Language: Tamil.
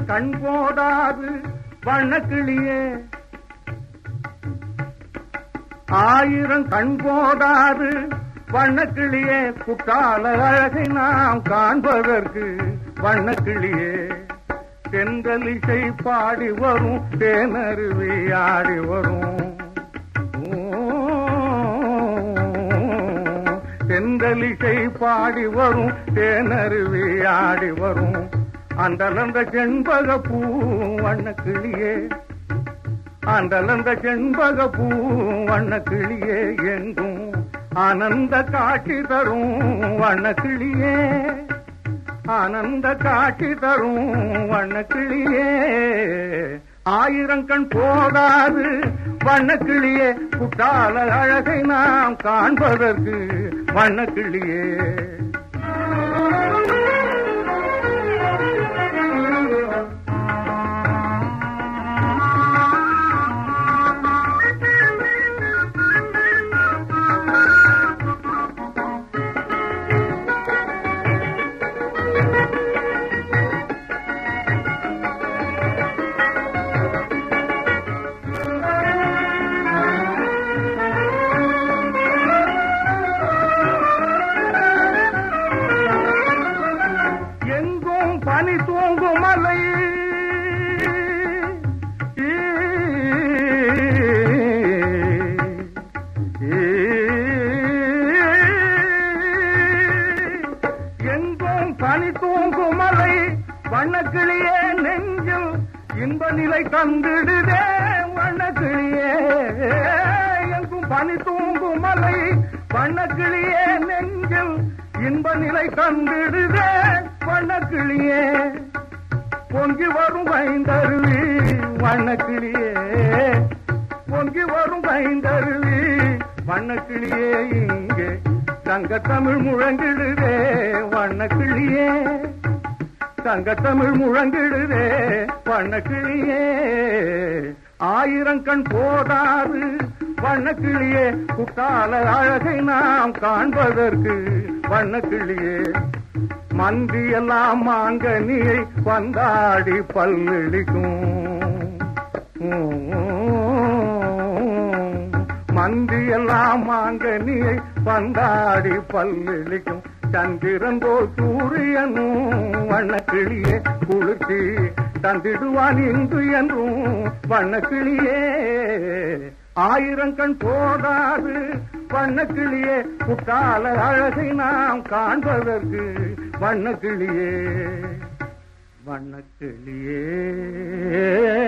கண் போதாது வண்ணக்கிளியே, ஆயிரம் கண் போதாது வண்ணக்கிளியே, குற்றால அழகை நாம் காண்பதற்கு வண்ணக்கிளியே. தென்றலிசை பாடி வரும் தேனருவி ஆடி வரும், தென்றலிசை பாடி வரும் தேனருவி ஆடி வரும். அண்டலந்த செண்பக பூ வண்ணக்கிளியே, அண்டலந்த செண்பக பூ வண்ணக்கிளியே, எங்கும் ஆனந்த காட்சி தரும் வண்ணக்கிளியே, ஆனந்த காட்சி தரும் வண்ணக்கிளியே. ஆயிரம் கண் போதாது வண்ணக்கிளியே, குற்றால அழகை நாம் காண்பதற்கு வண்ணக்கிளியே. பனி தூங்கும் மலை எங்கும் பனி தூங்கும் மலை வண்ணக்கிளியே, நெஞ்சில் இன்ப நிலை தந்திடுதே வண்ணக்கிளியே. எங்கும் பனி தூங்கும் மலை வண்ணக்கிளியே, நெஞ்சில் இன்ப நிலை தந்திடுதே வண்ணக்கிளியே. பொங்கி வரும் வைந்தருவி வண்ணக்கிளியே, பொங்கி வரும் வைந்தருவி வண்ணக்கிளியே, இங்கே தங்கத்தமிழ் முழங்கிடுதே வண்ணக்கிளியே, தங்கத்தமிழ் முழங்கிடுதே வண்ணக்கிளியே. ஆயிரம் கண் போதாது வண்ணக்கிளியே, குற்றால அழகை நாம் காண்பதற்கு வண்ணக்கிளியே. மந்தியெல்லாம் மாங்கனியை பந்தாடி பல்லிழிக்கும், மந்தியெல்லாம் மாங்கனியை பந்தாடி பல்லிழிக்கும். சந்திரன் போல் சூரியனும் வண்ணக்கிளியே, குளிர்ச்சி தந்திடுவான் இன்று என்றும் வண்ணக்கிளியே. ஆயிரம் கண் போதாது வண்ணக்கிளியே, குற்றால அழகை நாம் காண்பதற்கு வண்ணக்கிளியே, வண்ணக்கிளியே.